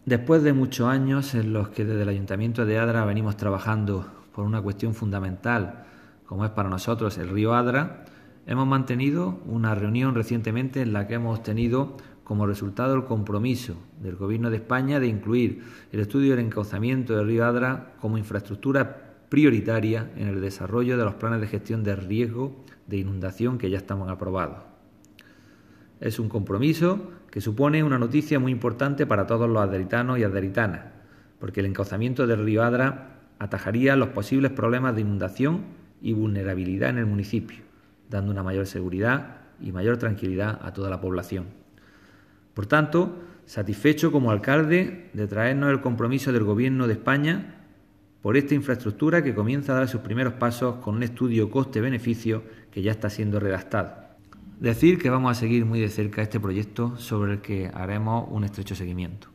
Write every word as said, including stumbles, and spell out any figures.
Después de muchos años en los que desde el Ayuntamiento de Adra venimos trabajando por una cuestión fundamental, como es para nosotros el río Adra, hemos mantenido una reunión recientemente en la que hemos obtenido como resultado el compromiso del Gobierno de España de incluir el estudio del encauzamiento del río Adra como infraestructura prioritaria en el desarrollo de los planes de gestión de riesgo de inundación que ya estamos aprobados. Es un compromiso que supone una noticia muy importante para todos los aderitanos y aderitanas, porque el encauzamiento del río Adra atajaría los posibles problemas de inundación y vulnerabilidad en el municipio, dando una mayor seguridad y mayor tranquilidad a toda la población. Por tanto, satisfecho como alcalde de traernos el compromiso del Gobierno de España por esta infraestructura que comienza a dar sus primeros pasos con un estudio coste-beneficio que ya está siendo redactado. Decir que vamos a seguir muy de cerca este proyecto sobre el que haremos un estrecho seguimiento.